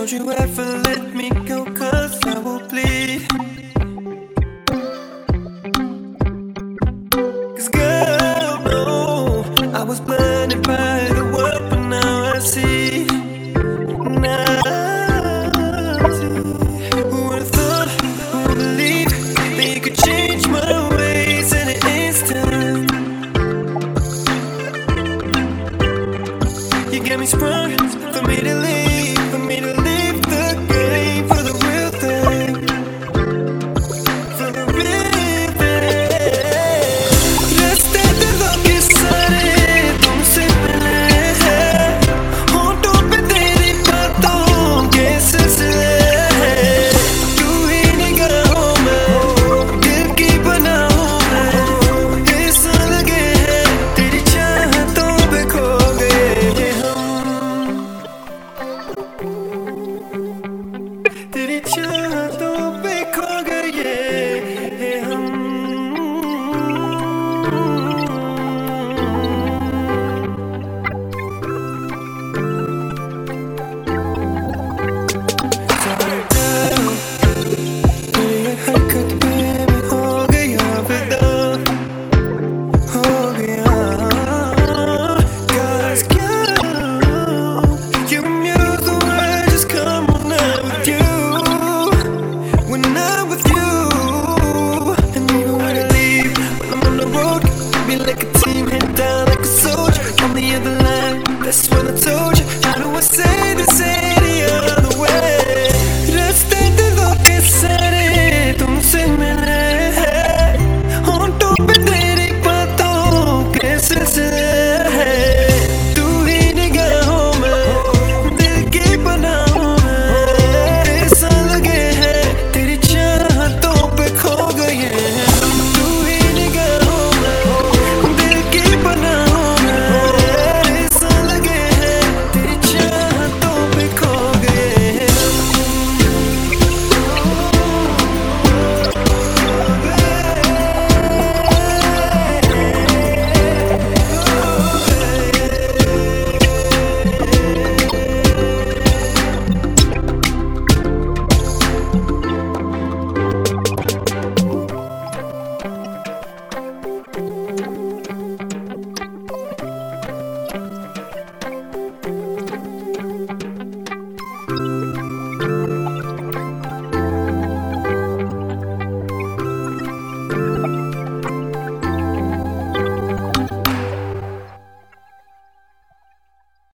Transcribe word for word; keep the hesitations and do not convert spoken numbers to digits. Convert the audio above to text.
Don't you ever let me go, cause I will bleed. Cause girl, no, I was blinded by the world, but now I see. Now I see. Who would've thought, who would believe that you could change my ways in an instant? You got me sprung for me to leave, for me to leave the game for the real thing, for the real thing. Reste lo que sale, तुमसे मिले होंठों पे तेरी बातों के सिलसिले हैं। तू ही निगाहों में दिल की बनाओ में ऐसा लगे है तेरी चाहतों पे खो गए हम, तेरी चाहतों पे खो गए हम। Sorry, girl, तेरी हरकत पे मैं हो गया फिदा, हो गया। Cause girl, you muse the words just come when I'm with you, when I'm with you. And even when I leave, when I'm on the road, be like a team, head down like a soldier on the other line. That's when I told you, how do I say